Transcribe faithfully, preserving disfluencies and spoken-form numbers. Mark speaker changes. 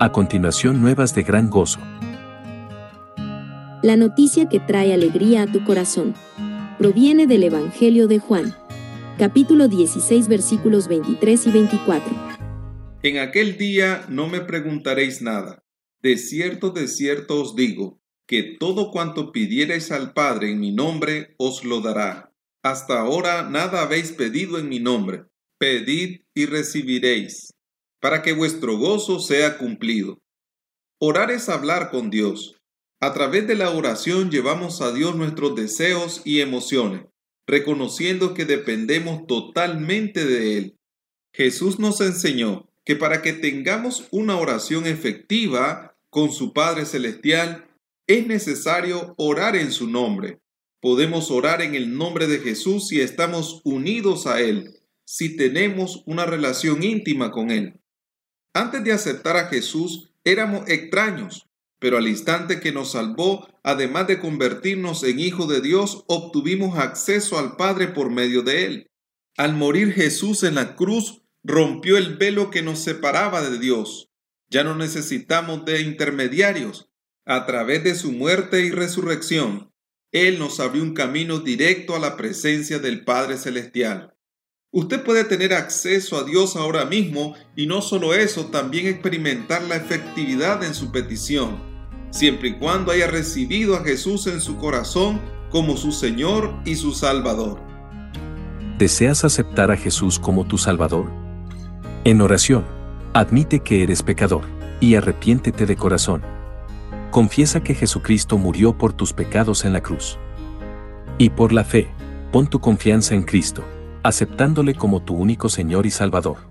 Speaker 1: A continuación, nuevas de gran gozo.
Speaker 2: La noticia que trae alegría a tu corazón proviene del Evangelio de Juan, capítulo dieciséis, versículos veintitrés y veinticuatro.
Speaker 3: En aquel día no me preguntaréis nada. De cierto, de cierto os digo, que todo cuanto pidiereis al Padre en mi nombre os lo dará. Hasta ahora nada habéis pedido en mi nombre. Pedid y recibiréis, para que vuestro gozo sea cumplido. Orar es hablar con Dios. A través de la oración llevamos a Dios nuestros deseos y emociones, reconociendo que dependemos totalmente de Él. Jesús nos enseñó que para que tengamos una oración efectiva con su Padre Celestial, es necesario orar en su nombre. Podemos orar en el nombre de Jesús si estamos unidos a Él, si tenemos una relación íntima con Él. Antes de aceptar a Jesús, éramos extraños, pero al instante que nos salvó, además de convertirnos en hijos de Dios, obtuvimos acceso al Padre por medio de Él. Al morir Jesús en la cruz, rompió el velo que nos separaba de Dios. Ya no necesitamos de intermediarios. A través de su muerte y resurrección, Él nos abrió un camino directo a la presencia del Padre Celestial. Usted puede tener acceso a Dios ahora mismo y no solo eso, también experimentar la efectividad en su petición, siempre y cuando haya recibido a Jesús en su corazón como su Señor y su Salvador.
Speaker 1: ¿Deseas aceptar a Jesús como tu Salvador? En oración, admite que eres pecador y arrepiéntete de corazón. Confiesa que Jesucristo murió por tus pecados en la cruz. Y por la fe, pon tu confianza en Cristo, aceptándole como tu único Señor y Salvador.